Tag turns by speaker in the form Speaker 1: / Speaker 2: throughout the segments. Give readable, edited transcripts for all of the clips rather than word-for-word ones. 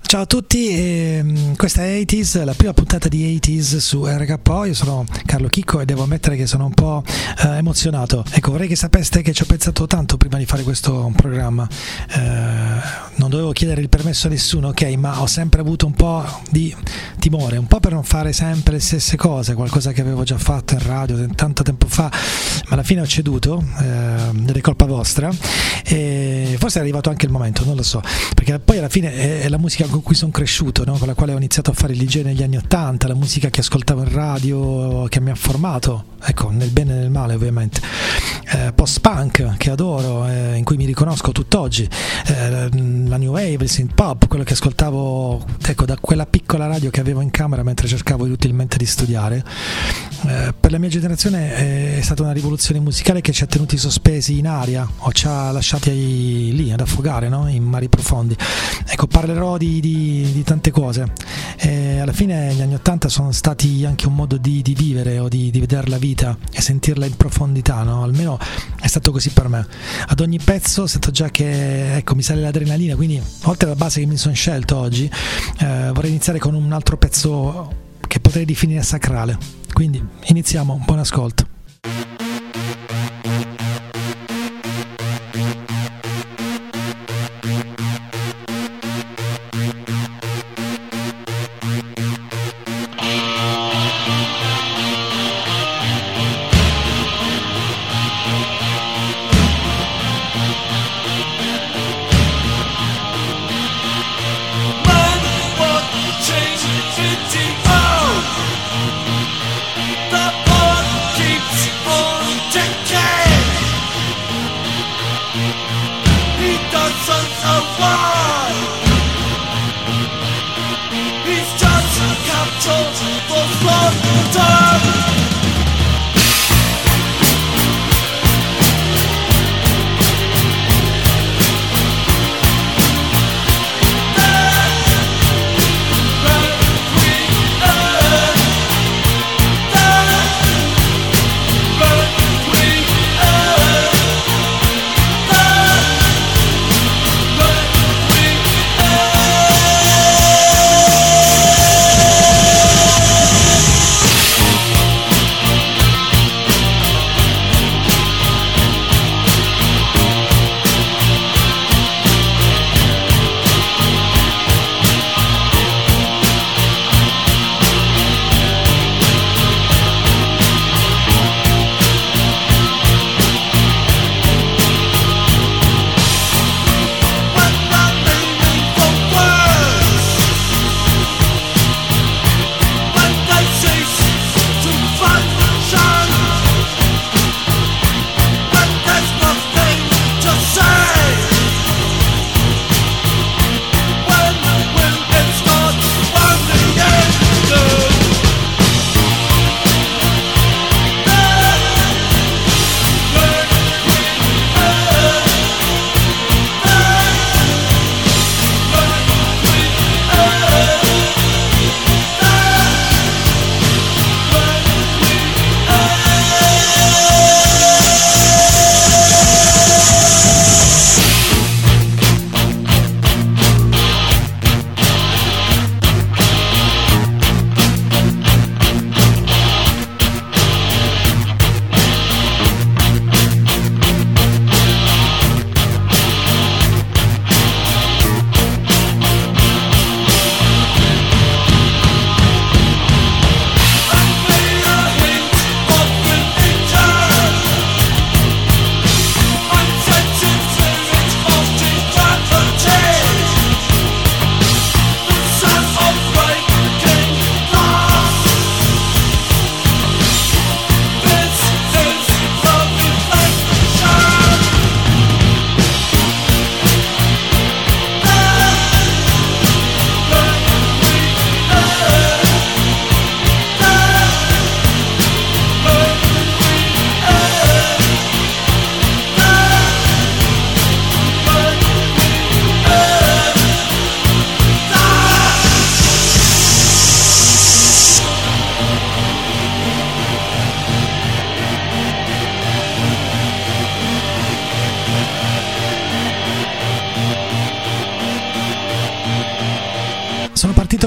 Speaker 1: Ciao a tutti, questa è 80s, la prima puntata di 80s su RKO. Io sono Carlo Chicco e devo ammettere che sono un po' emozionato. Ecco, vorrei che sapeste che ci ho pensato tanto prima di fare questo programma. Non dovevo chiedere il permesso a nessuno, ok, ma ho sempre avuto un po' di timore, un po' per non fare sempre le stesse cose, qualcosa che avevo già fatto in radio tanto tempo fa, ma alla fine ho ceduto, ed è colpa vostra, e forse è arrivato anche il momento, non lo so, perché poi alla fine è la musica con cui sono cresciuto, no? Con la quale ho iniziato a fare il DJ negli anni '80, la musica che ascoltavo in radio, che mi ha formato, ecco, nel bene e nel male ovviamente, post-punk che adoro, in cui mi riconosco tutt'oggi, la new wave, il synth pop, quello che ascoltavo, ecco, da quella piccola radio che avevo in camera mentre cercavo inutilmente di studiare. Per la mia generazione è stata una rivoluzione musicale che ci ha tenuti sospesi in aria o ci ha lasciati lì ad affogare, no? In mari profondi. Ecco, parlerò di tante cose, e alla fine gli anni '80 sono stati anche un modo di vivere o di vedere la vita e sentirla in profondità, no? Almeno è stato così per me. Ad ogni pezzo sento già che, ecco, mi sale l'adrenalina, quindi oltre alla base che mi sono scelto oggi, vorrei iniziare con un altro pezzo che potrei definire sacrale. Quindi iniziamo, buon ascolto.
Speaker 2: Keeps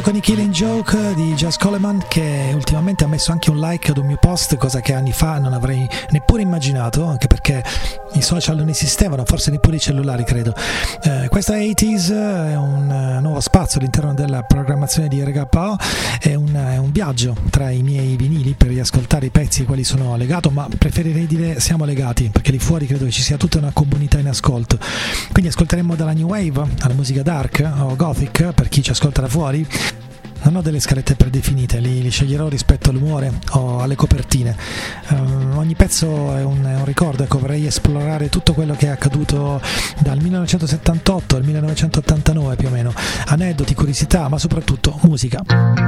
Speaker 1: con i Killing Joke di Jazz Coleman, che ultimamente ha messo anche un like ad un mio post, cosa che anni fa non avrei neppure immaginato, anche perché i social non esistevano, forse neppure i cellulari, credo. Questo 80s è un nuovo spazio all'interno della programmazione di RKO, è un viaggio tra i miei vinili per riascoltare i pezzi ai quali sono legato, ma preferirei dire siamo legati, perché lì fuori credo che ci sia tutta una comunità in ascolto. Quindi ascolteremo dalla New Wave alla musica dark o gothic per chi ci ascolta da fuori. Non ho delle scalette predefinite, li sceglierò rispetto all'umore o alle copertine. Ogni pezzo è un ricordo, ecco, vorrei esplorare tutto quello che è accaduto dal 1978 al 1989 più o meno, aneddoti, curiosità, ma soprattutto musica.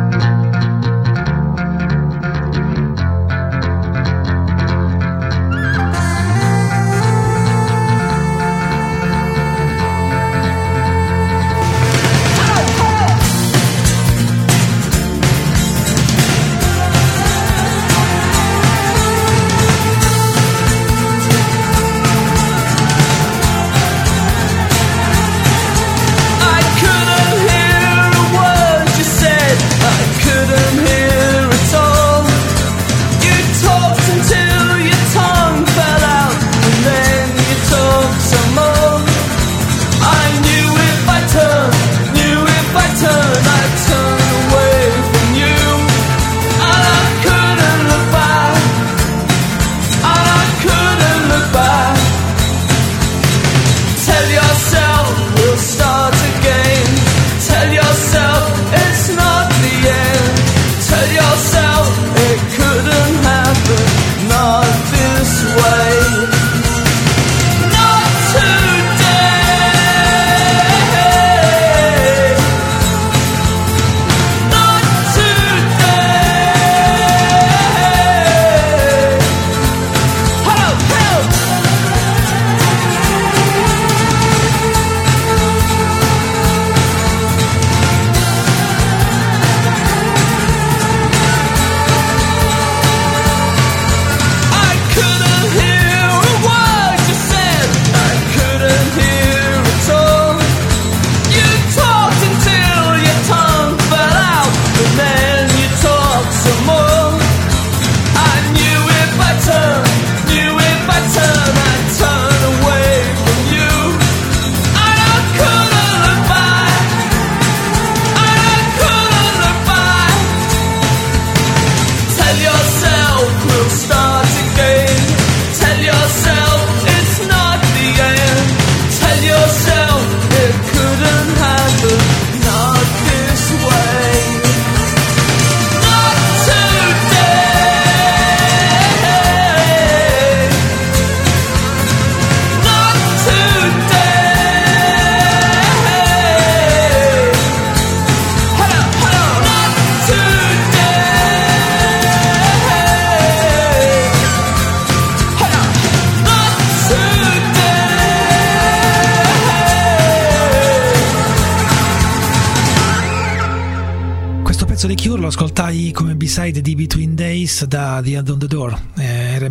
Speaker 1: di Cure lo ascoltai come B-side di Between Days da The Hand on the Door, era il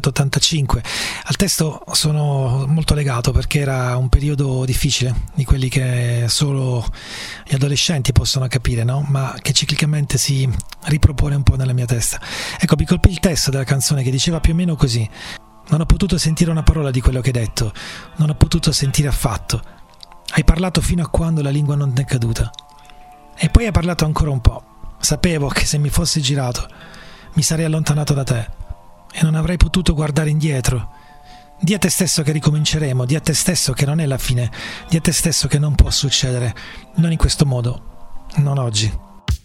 Speaker 1: 1985. Al testo sono molto legato perché era un periodo difficile, di quelli che solo gli adolescenti possono capire, no? Ma che ciclicamente si ripropone un po' nella mia testa. Ecco, mi colpì il testo della canzone che diceva più o meno così: non ho potuto sentire una parola di quello che hai detto, non ho potuto sentire affatto. Hai parlato fino a quando la lingua non è caduta. E poi hai parlato ancora un po'. Sapevo che se mi fossi girato mi sarei allontanato da te e non avrei potuto guardare indietro. Di a te stesso che ricominceremo, di a te stesso che non è la fine, di a te stesso che non può succedere, non in questo modo, non oggi.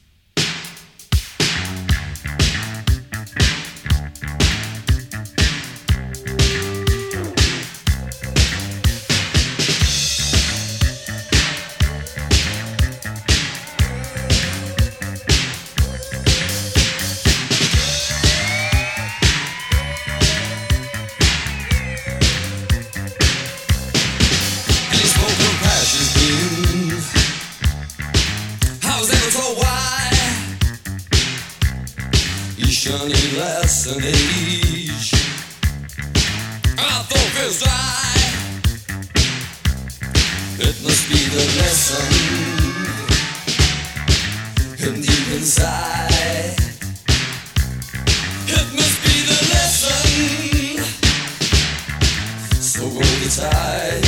Speaker 2: Less than age, our focus lie. It must be the lesson inside. It must be the lesson, so hold it tight.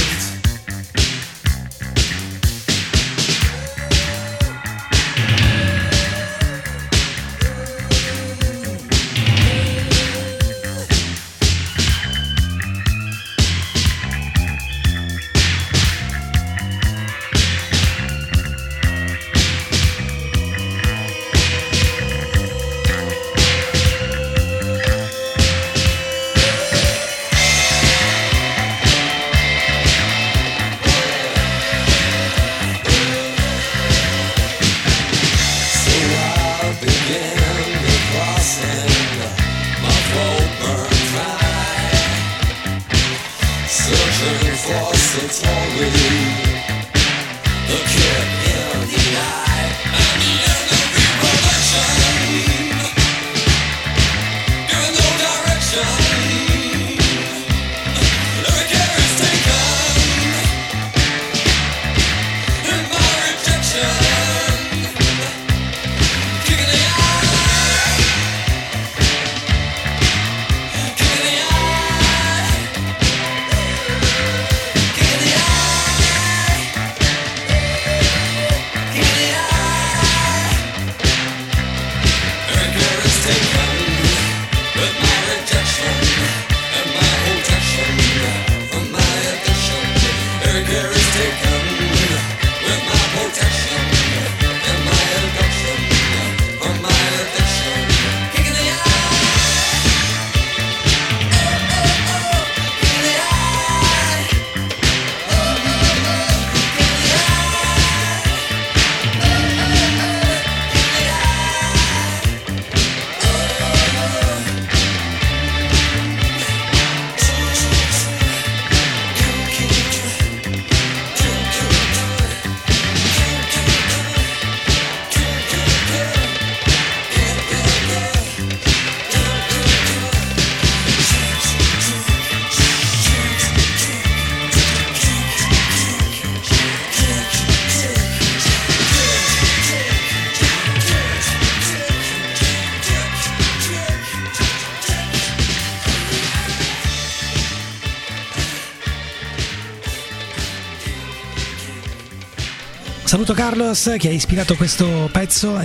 Speaker 1: Saluto Carlos che ha ispirato questo pezzo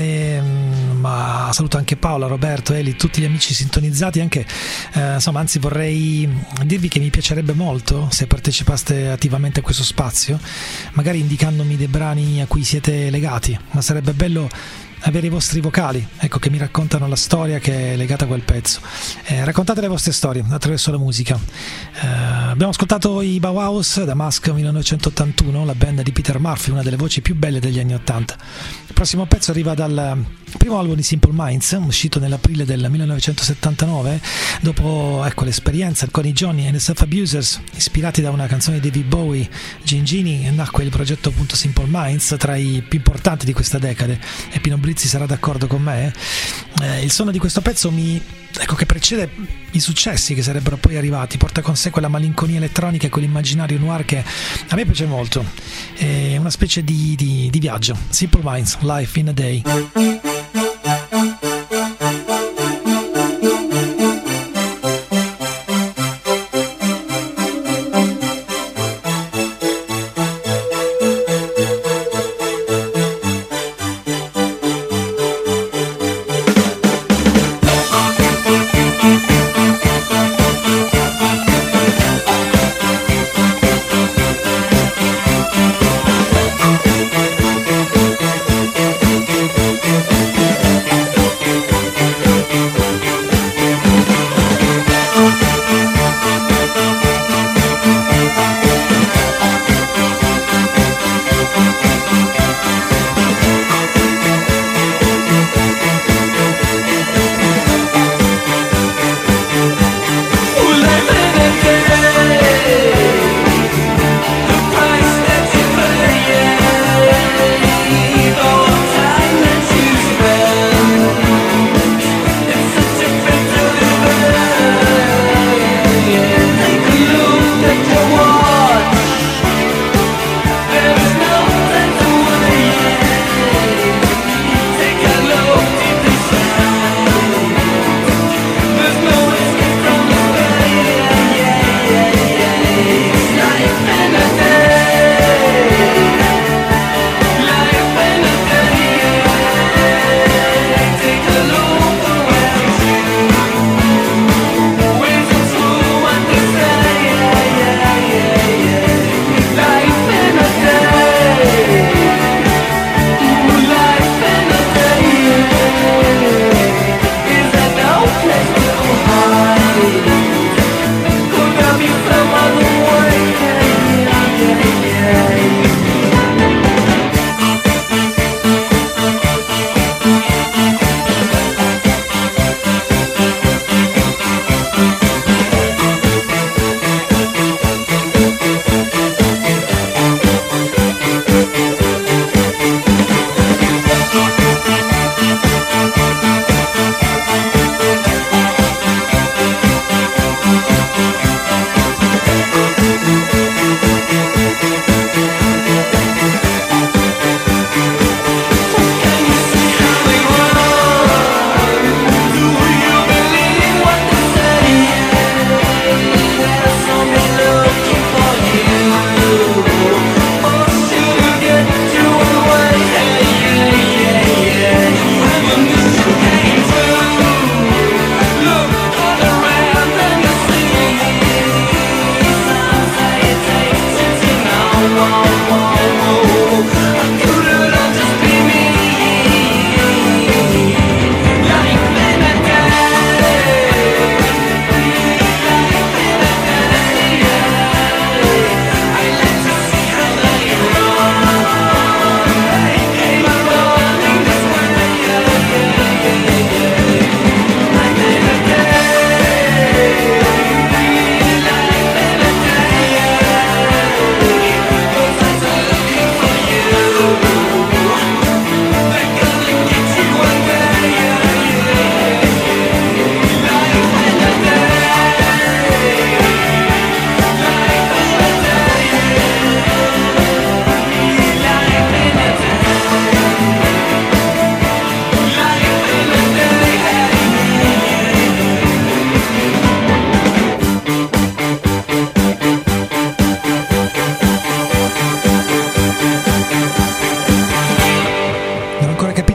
Speaker 1: ma saluto anche Paola, Roberto, Eli, tutti gli amici sintonizzati, anche insomma, anzi vorrei dirvi che mi piacerebbe molto se partecipaste attivamente a questo spazio, magari indicandomi dei brani a cui siete legati, ma sarebbe bello avere i vostri vocali, ecco, che mi raccontano la storia che è legata a quel pezzo. Raccontate le vostre storie attraverso la musica. Abbiamo ascoltato i Bauhaus da Mask 1981, la band di Peter Murphy, una delle voci più belle degli anni 80. Il prossimo pezzo arriva dal primo album di Simple Minds, uscito nell'aprile del 1979. Dopo l'esperienza con i Johnny and the Self Abusers, ispirati da una canzone di David Bowie, Gingini, nacque il progetto appunto Simple Minds, tra i più importanti di questa decade, e Pino Brizzi sarà d'accordo con me. Il suono di questo pezzo che precede i successi che sarebbero poi arrivati, porta con sé quella malinconia elettronica e quell'immaginario noir che a me piace molto. È una specie di viaggio. Simple Minds, Life in a Day.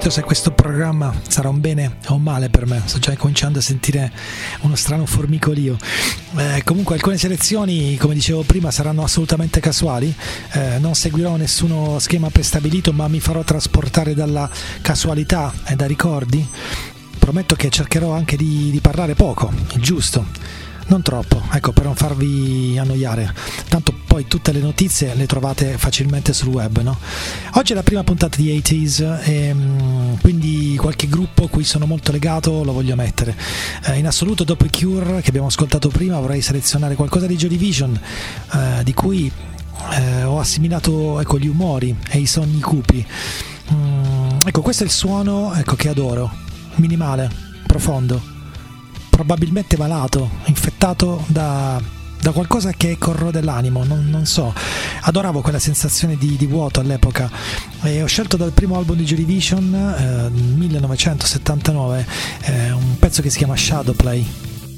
Speaker 1: capito se questo programma sarà un bene o un male per me, sto già cominciando a sentire uno strano formicolio. Comunque alcune selezioni, come dicevo prima, saranno assolutamente casuali, non seguirò nessuno schema prestabilito, ma mi farò trasportare dalla casualità e da ricordi. Prometto che cercherò anche di parlare poco, il giusto, non troppo, ecco, per non farvi annoiare, tanto poi tutte le notizie le trovate facilmente sul web, no? Oggi è la prima puntata di 80s e quindi qualche gruppo a cui sono molto legato lo voglio mettere. In assoluto, dopo i Cure che abbiamo ascoltato prima, vorrei selezionare qualcosa di Joy Division, di cui ho assimilato, ecco, gli umori e i sogni cupi. Ecco, questo è il suono, ecco, che adoro, minimale, profondo, probabilmente malato, infettato da qualcosa che corrode l'animo, non so. Adoravo quella sensazione di vuoto all'epoca e ho scelto dal primo album di Joy Division, 1979, un pezzo che si chiama Shadowplay.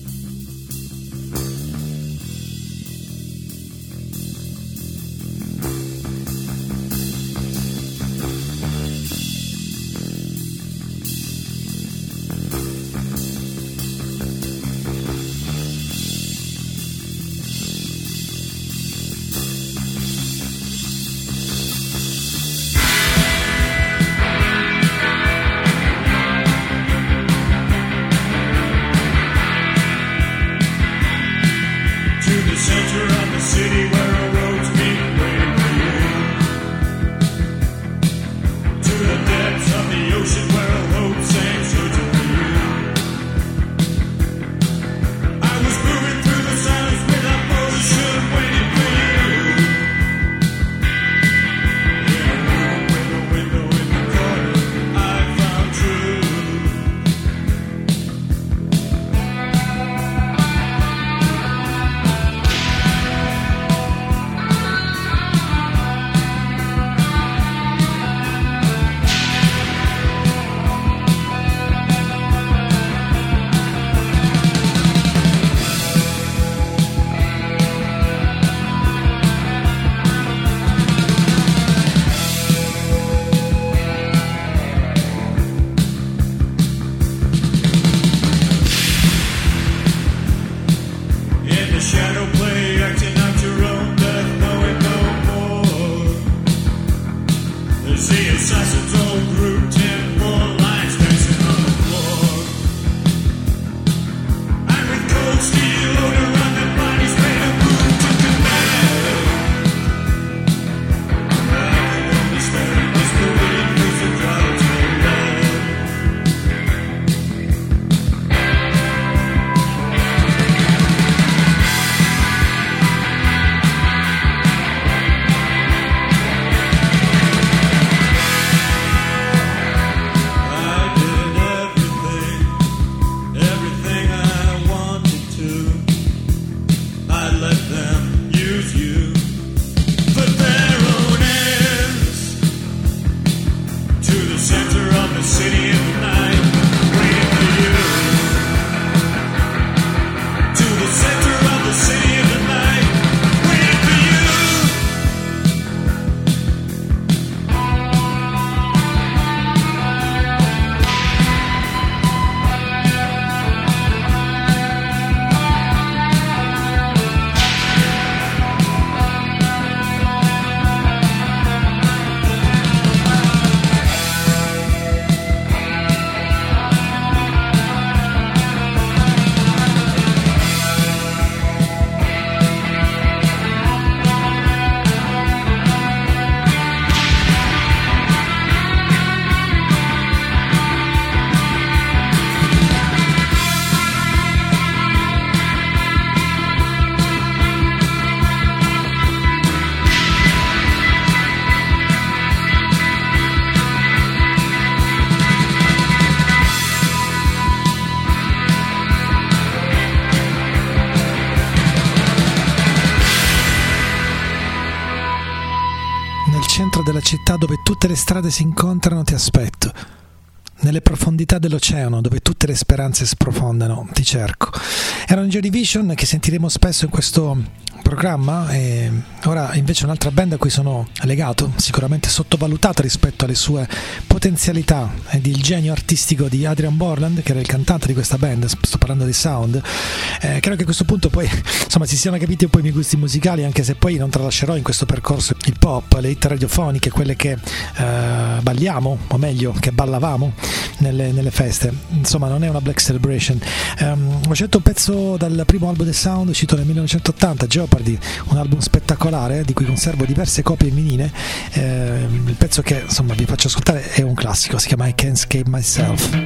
Speaker 1: centro della città dove tutte le strade si incontrano ti aspetto. Nelle profondità dell'oceano dove tutte le speranze sprofondano ti cerco. Era un Joy Division che sentiremo spesso in questo programma, e ora invece un'altra band a cui sono legato, sicuramente sottovalutata rispetto alle sue potenzialità e il genio artistico di Adrian Borland, che era il cantante di questa band. Sto parlando di Sound. Credo che a questo punto poi insomma si siano capiti un po' i miei gusti musicali, anche se poi non tralascerò in questo percorso il pop, le hit radiofoniche, quelle che balliamo, o meglio che ballavamo nelle feste. Insomma, non è una Black Celebration. Ho scelto un pezzo dal primo album del Sound uscito nel 1980, Jeopardy, un album spettacolare di cui conservo diverse copie in vinile. Il pezzo che insomma vi faccio ascoltare è un classico, si chiama I Can't Escape Myself.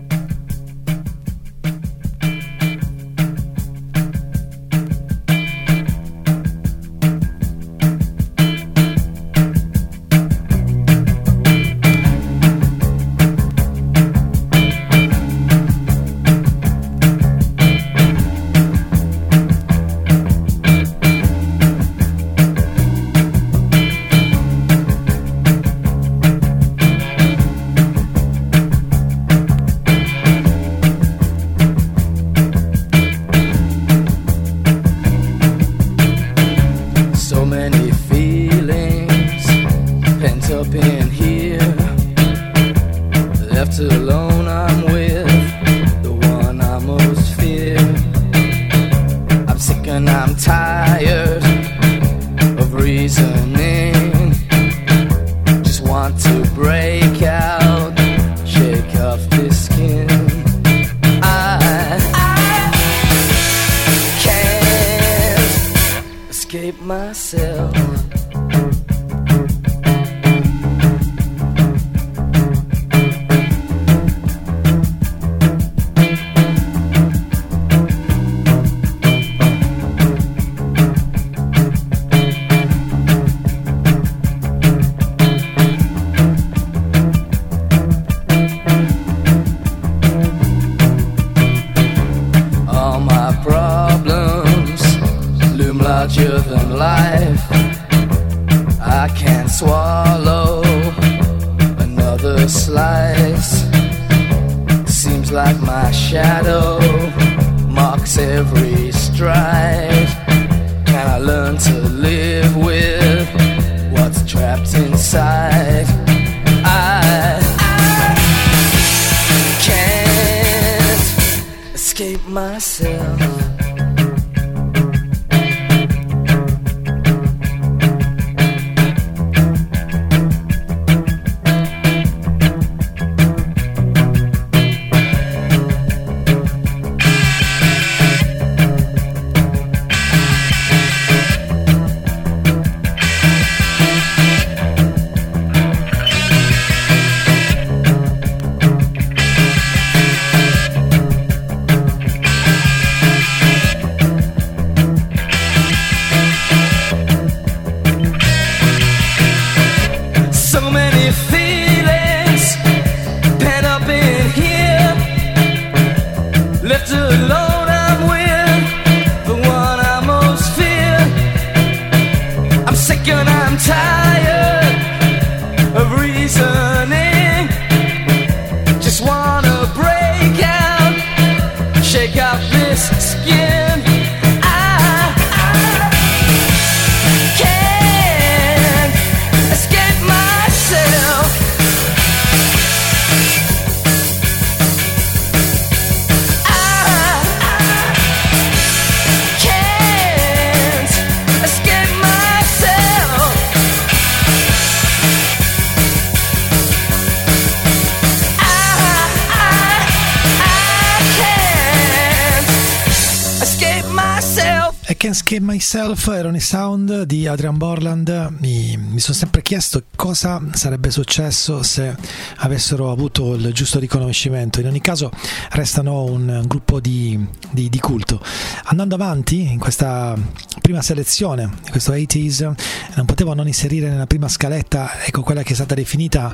Speaker 1: Escape Myself erano i Sound di Adrian Borland. Mi sono sempre chiesto cosa sarebbe successo se avessero avuto il giusto riconoscimento. In ogni caso restano un gruppo di culto. Andando avanti in questa prima selezione di questo 80s, non potevo non inserire nella prima scaletta, ecco, quella che è stata definita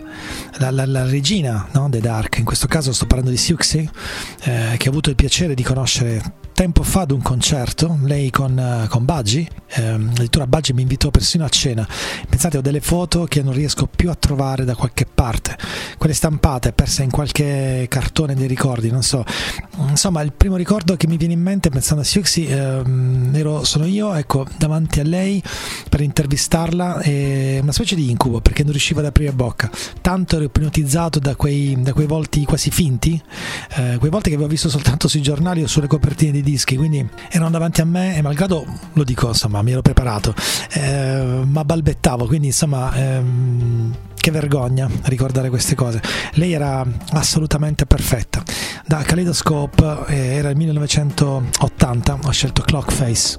Speaker 1: la regina, no? The Dark. In questo caso sto parlando di Siouxsie, che ho avuto il piacere di conoscere tempo fa ad un concerto, lei con Budgie, addirittura Baggi mi invitò persino a cena. Pensate, ho delle foto che non riesco più a trovare da qualche parte, quelle stampate, perse in qualche cartone dei ricordi, non so. Insomma, il primo ricordo che mi viene in mente pensando a Siouxsie, sono io, ecco, davanti a lei per intervistarla, e una specie di incubo, perché non riuscivo ad aprire bocca, tanto ero ipnotizzato da quei volti quasi finti, quei volti che avevo visto soltanto sui giornali o sulle copertine dei dischi, quindi erano davanti a me e malgrado, lo dico, insomma, mi ero preparato, ma balbettavo, quindi insomma, che vergogna ricordare queste cose. Lei era assolutamente perfetta. Da Kaleidoscope, era il 1980, ho scelto Clock Face.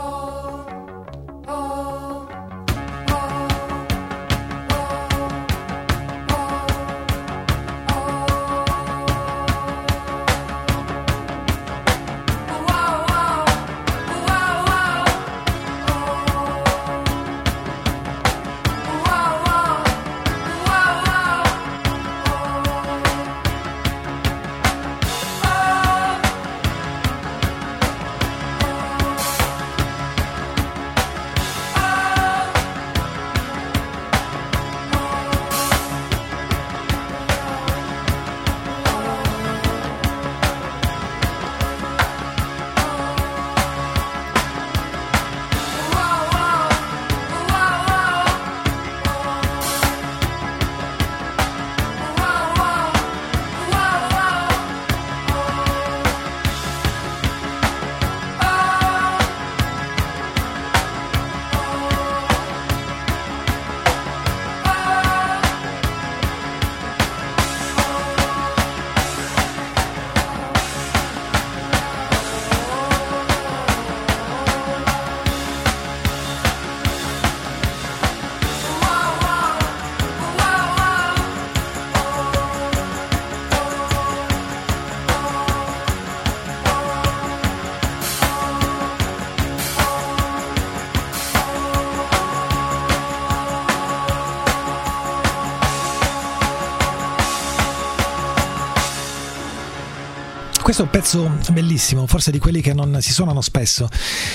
Speaker 1: Questo è un pezzo bellissimo, forse di quelli che non si suonano spesso,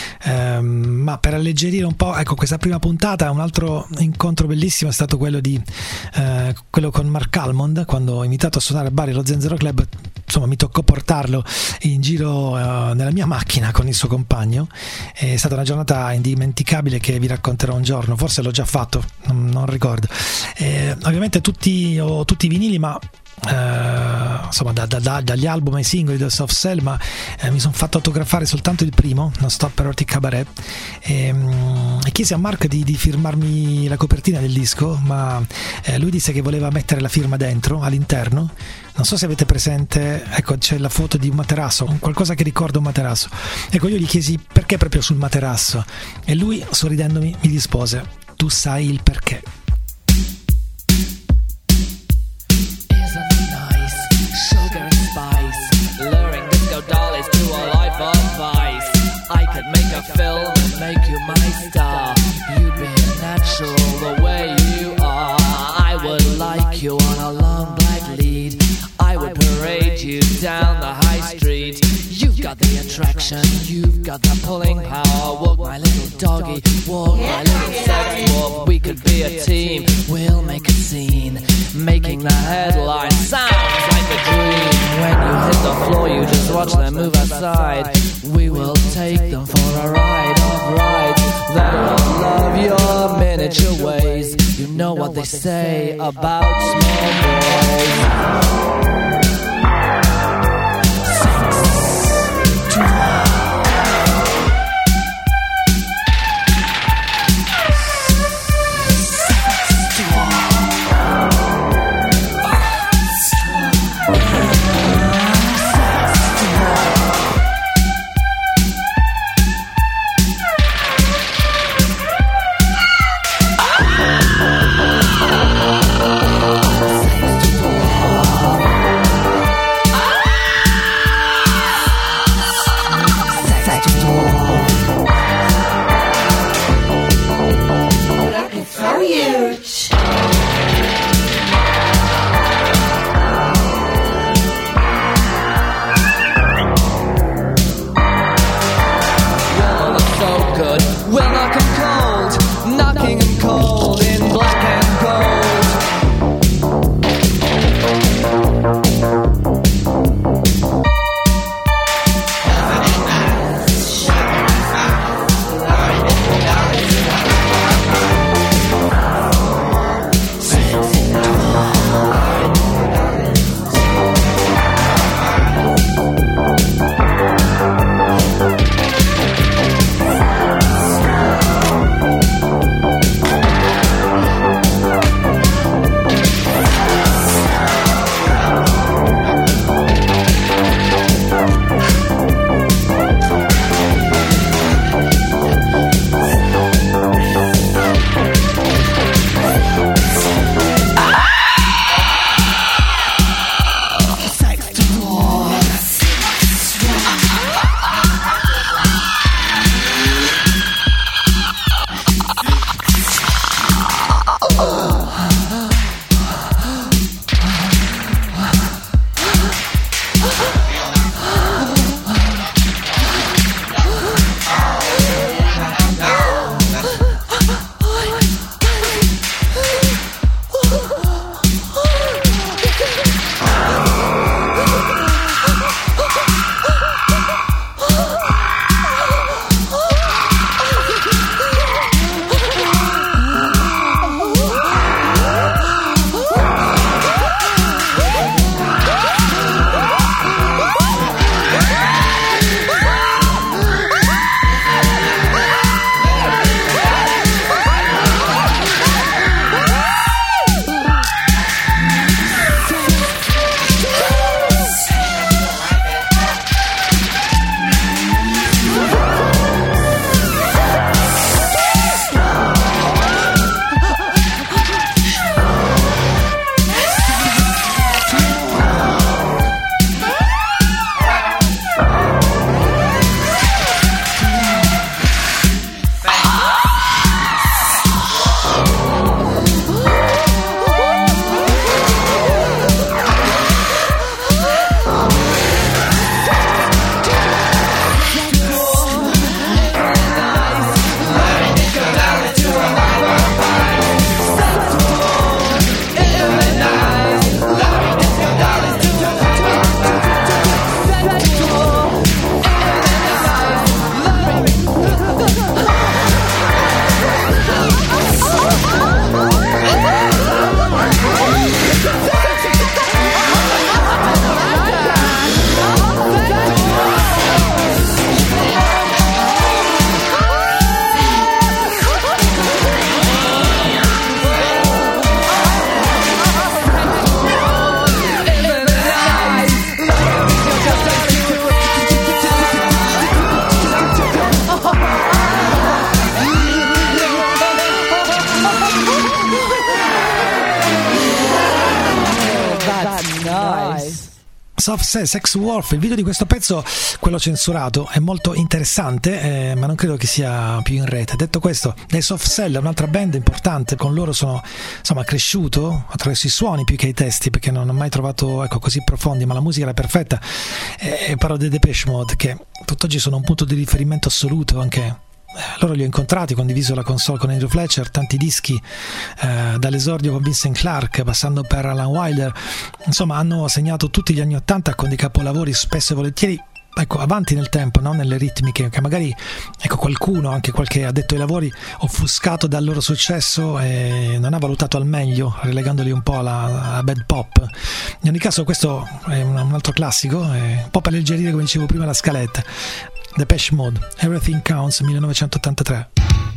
Speaker 1: ma per alleggerire un po', ecco, questa prima puntata, un altro incontro bellissimo è stato quello con Mark Almond, quando ho invitato a suonare a Bari lo Zenzero Club. Insomma, mi toccò portarlo in giro nella mia macchina con il suo compagno. È stata una giornata indimenticabile che vi racconterò un giorno, forse l'ho già fatto, non ricordo. Ovviamente tutti i vinili, ma insomma dagli album ai singoli del Soft Cell, ma mi sono fatto autografare soltanto il primo, Non Stop per Erotic Cabaret, e chiesi a Mark di firmarmi la copertina del disco, ma lui disse che voleva mettere la firma dentro, all'interno. Non so se avete presente, ecco, c'è la foto di un materasso, qualcosa che ricorda un materasso. Ecco, io gli chiesi perché proprio sul materasso, e lui, sorridendomi, mi rispose: tu sai il perché.
Speaker 3: Dollies to a life of vice. I could make a film and make you my star. You'd be natural the way you are. I would like you on a long black lead. I would parade you down the high street. You've got the attraction, you've got the pulling power. Walk my little doggy, walk my little sex wolf. We could be a team, we'll make a scene. Making the headline sounds like a dream. When you hit the floor, you just watch them move aside. We will take them for a ride of rides. They will love your miniature ways. You know what they say about small boys.
Speaker 1: Soft Cell, Sex Wolf. Il video di questo pezzo, quello censurato, è molto interessante, ma non credo che sia più in rete. Detto questo, dai Soft Cell è un'altra band importante, con loro sono insomma cresciuto attraverso i suoni più che i testi, perché non ho mai trovato così profondi, ma la musica era perfetta. E parlo dei Depeche Mode, che tutt'oggi sono un punto di riferimento assoluto. Anche loro li ho incontrati, condiviso la console con Andrew Fletcher, tanti dischi, dall'esordio con Vincent Clarke passando per Alan Wilder, insomma hanno segnato tutti gli anni '80 con dei capolavori spesso e volentieri avanti nel tempo, no? Nelle ritmiche che magari qualcuno, anche qualche addetto ai lavori, offuscato dal loro successo e non ha valutato al meglio, relegandoli un po' alla bad pop. In ogni caso questo è un altro classico, un po' per alleggerire, come dicevo prima, la scaletta. Depeche Mode, Everything Counts, 1983.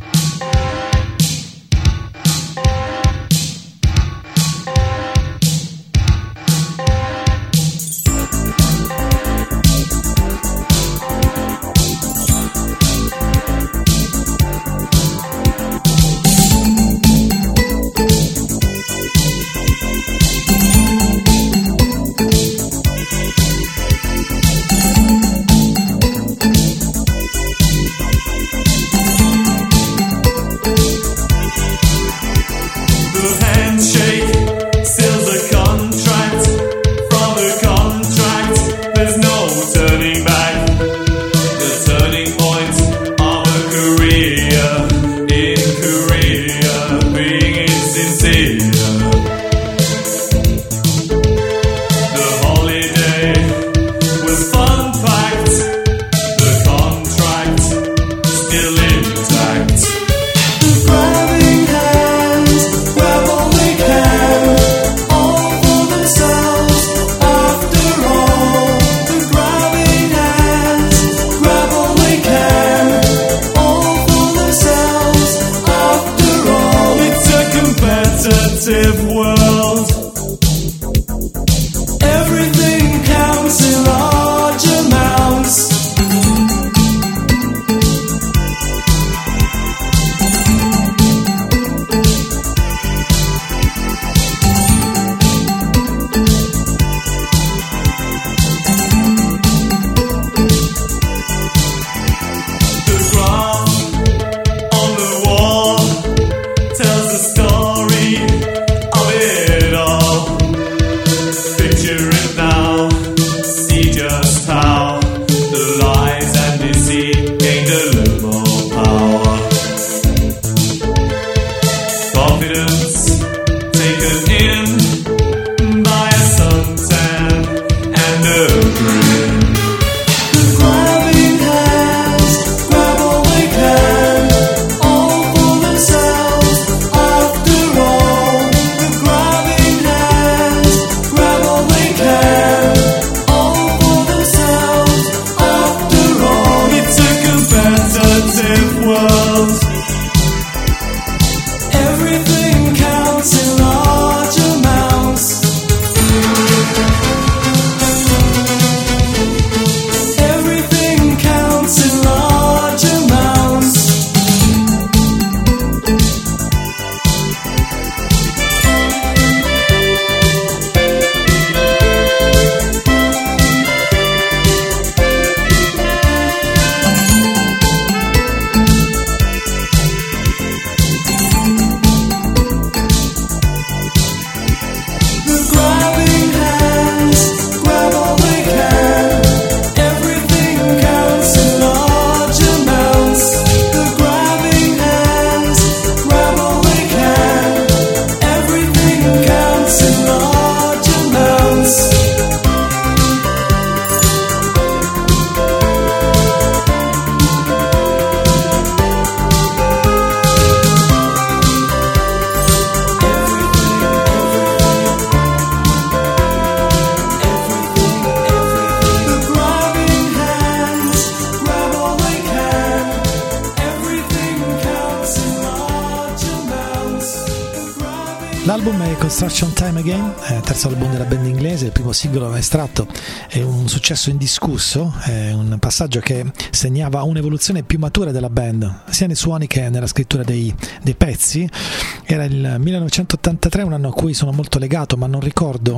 Speaker 1: L'album è Construction Time Again, terzo album della band inglese, il primo singolo estratto è un successo indiscusso, è un passaggio che segnava un'evoluzione più matura della band, sia nei suoni che nella scrittura dei pezzi. Era il 1983, un anno a cui sono molto legato, ma non ricordo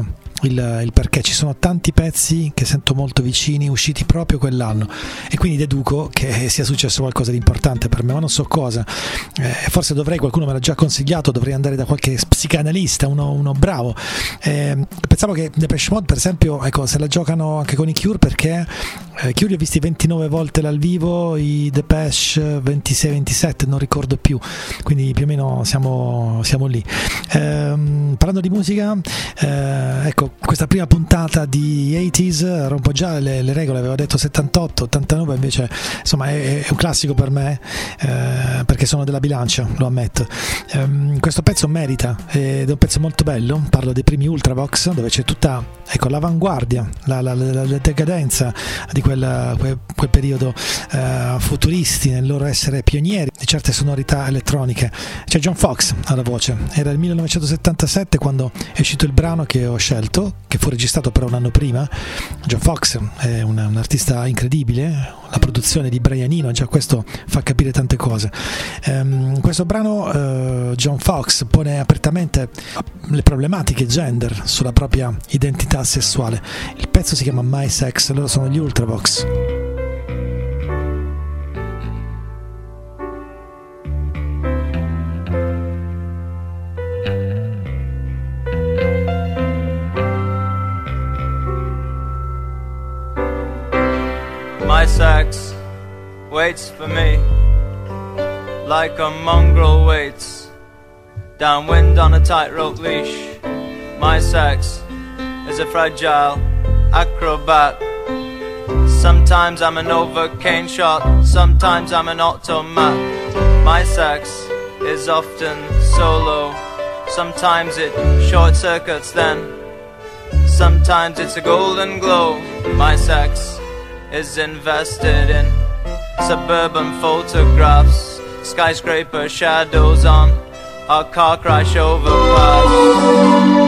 Speaker 1: il perché. Ci sono tanti pezzi che sento molto vicini, usciti proprio quell'anno, e quindi deduco che sia successo qualcosa di importante per me, ma non so cosa. Forse qualcuno me l'ha già consigliato, dovrei andare da qualche psicanalista, uno bravo. Pensavo che Depeche Mode, per esempio, ecco, se la giocano anche con i Cure, perché Cure li ho visti 29 volte dal vivo, i Depeche 26-27, non ricordo più, quindi più o meno siamo lì. Parlando di musica, ecco, questa prima puntata di 80s era un po' già le regole, avevo detto 78, 89, invece insomma è un classico per me, perché sono della bilancia, lo ammetto. Questo pezzo merita, ed è un pezzo molto bello. Parlo dei primi Ultravox, dove c'è tutta, ecco, l'avanguardia, la decadenza di quel periodo, futuristi nel loro essere pionieri di certe sonorità elettroniche. C'è John Foxx alla voce. Era il 1977 quando è uscito il brano che ho scelto, che fu registrato però un anno prima. John Foxx è un artista incredibile, la produzione di Brian Eno, già questo fa capire tante cose. Questo brano, John Foxx pone apertamente le problematiche gender sulla propria identità sessuale. Il pezzo si chiama My Sex, loro sono gli Ultravox.
Speaker 4: My sex waits for me like a mongrel waits downwind on a tightrope leash. My sex is a fragile acrobat. Sometimes I'm an Novocaine shot, sometimes I'm an automat. My sex is often solo, sometimes it short circuits then, sometimes it's a golden glow. My sex is invested in suburban photographs, skyscraper shadows on our car crash overpass.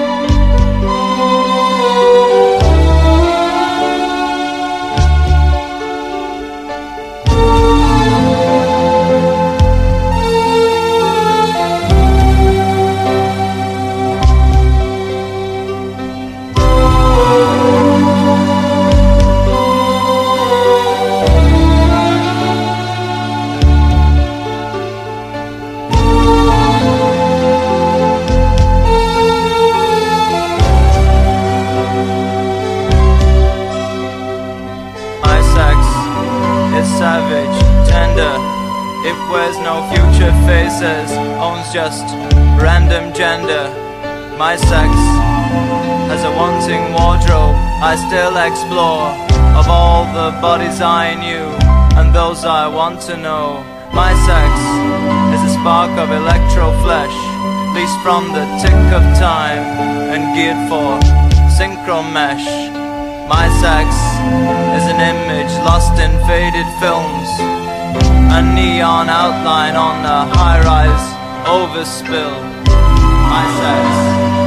Speaker 4: Savage, tender, it wears no future faces, owns just random gender. My sex has a wanting wardrobe I still explore, of all the bodies I knew and those I want to know. My sex is a spark of electro flesh, leased from the tick of time and geared for synchro mesh. My sex is an image lost in faded films, a neon outline on a high-rise overspill. My sex.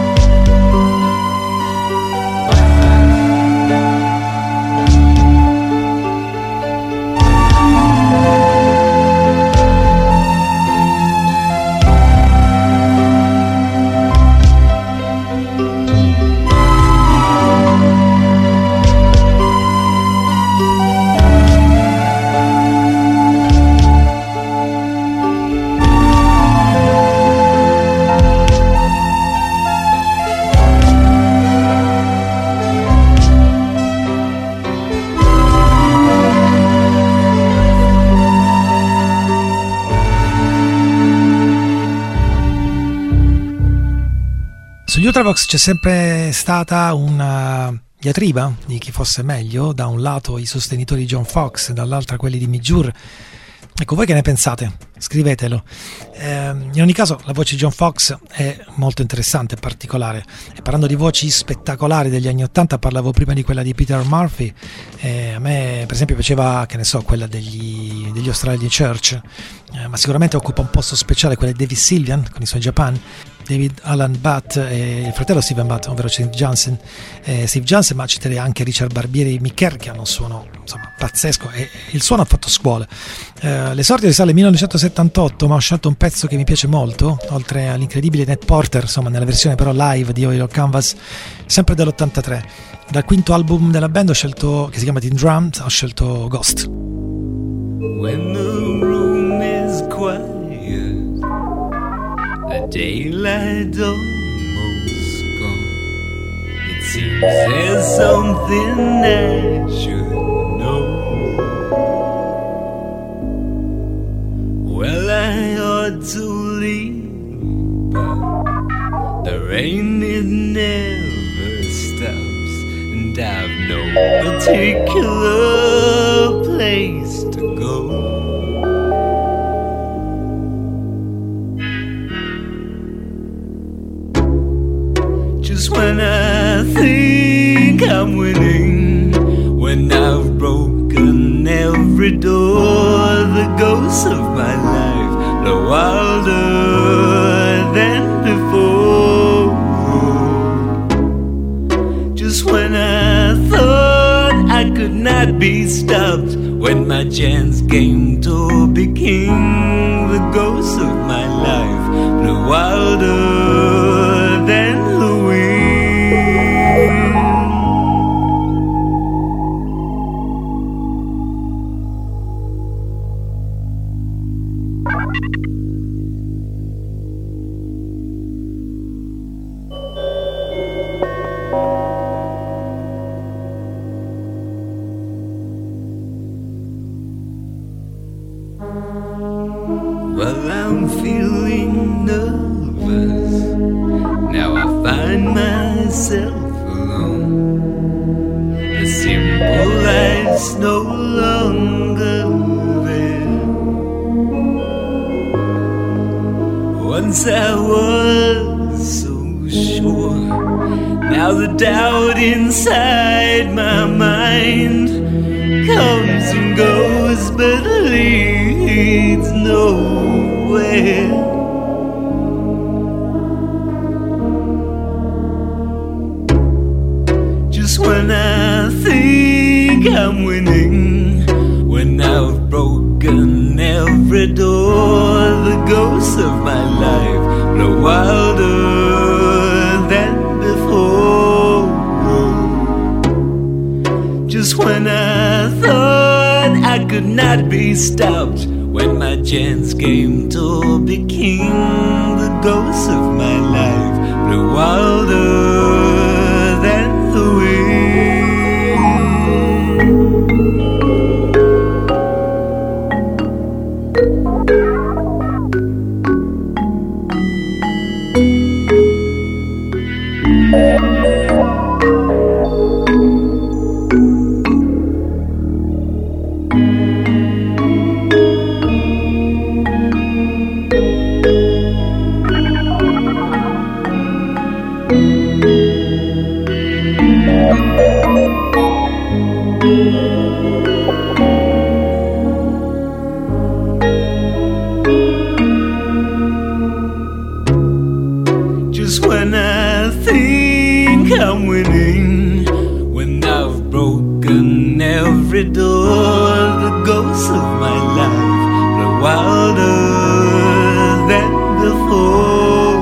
Speaker 1: Sugli Ultravox c'è sempre stata una diatriba di chi fosse meglio, da un lato i sostenitori di John Foxx, dall'altra quelli di Mijur. Ecco, voi che ne pensate? Scrivetelo. In ogni caso la voce di John Foxx è molto interessante e particolare, e parlando di voci spettacolari degli anni 80 parlavo prima di quella di Peter Murphy. A me per esempio piaceva, che ne so, quella degli Australian Church, ma sicuramente occupa un posto speciale quella di David Sylvian con i suoi Japan. David Alan Butt e il fratello Steven Butt, ovvero Steve Jansen, ma citerei anche Richard Barbieri e Mick Kerr, che hanno un suono insomma pazzesco, e il suono ha fatto scuola. L'esordio risale al 1978, ma ho scelto un pezzo che mi piace molto, oltre all'incredibile Ned Porter, insomma nella versione però live di Oil of Canvas, sempre dell'83. Dal quinto album della band ho scelto, che si chiama Tin Drums, ho scelto Ghost.
Speaker 2: When the room is quiet, the daylight almost gone, it seems there's something I should know. Well, I ought to leave, but the rain it never stops, and I've no particular place to go. Just when I think I'm winning, when I've broken every door, the ghosts of my life blow wilder than before. Just when I thought I could not be stopped, when my chance came to be king, the ghosts of my life blew wilder than the wind. Well, I'm feeling nervous. Now I find myself alone. The simple life's no longer there. Once I was so sure. Now the doubt inside my mind comes and goes, but leads nowhere. Just when I think I'm winning, when I've broken every door, the ghosts of my life blow wilder than before. Just when I thought I could not be stopped, when my chance came to be king, the ghosts of my life blew wilder than the wind. Just when I think I'm winning, when I've broken every door, the ghosts of my life blow wilder than before.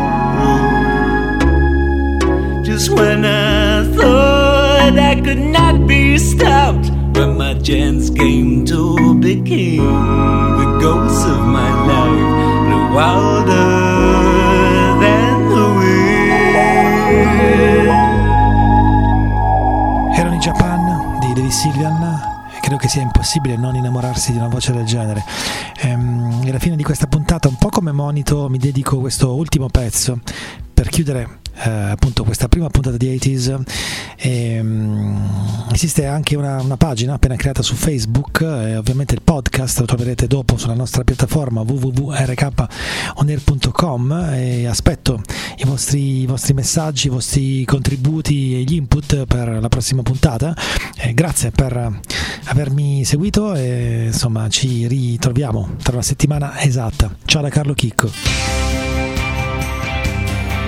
Speaker 2: Just when I thought I could not be stopped, when my chance came to be king, the ghosts of my life blew wilder than the wind.
Speaker 1: Erano i Japan di David Sylvian. Credo che sia impossibile non innamorarsi di una voce del genere. E alla fine di questa puntata, un po' come monito, mi dedico questo ultimo pezzo per chiudere appunto questa prima puntata di 80s. Esiste anche una pagina appena creata su Facebook, e ovviamente il podcast lo troverete dopo sulla nostra piattaforma www.rkonair.com, e aspetto i vostri messaggi, i vostri contributi e gli input per la prossima puntata. Grazie per avermi seguito e insomma ci ritroviamo tra una settimana esatta. Ciao da Carlo Chicco.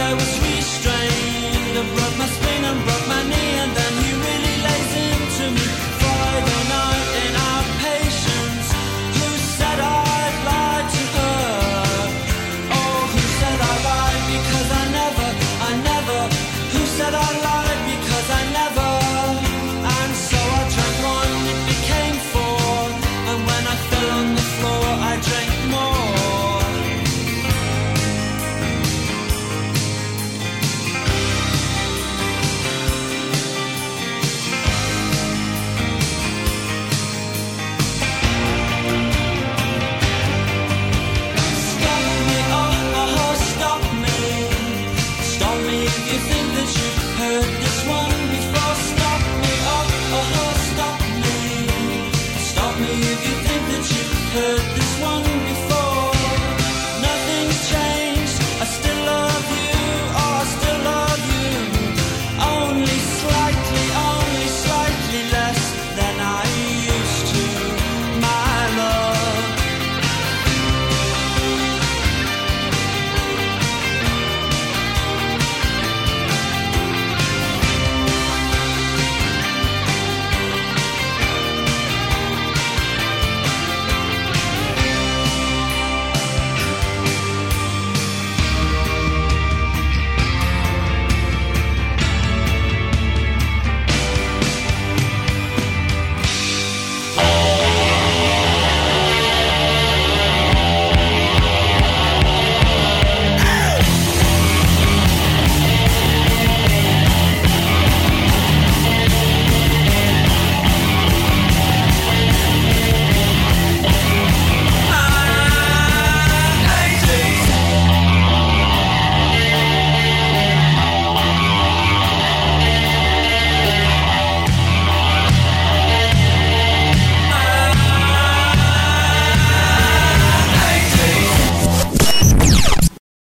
Speaker 5: I was real.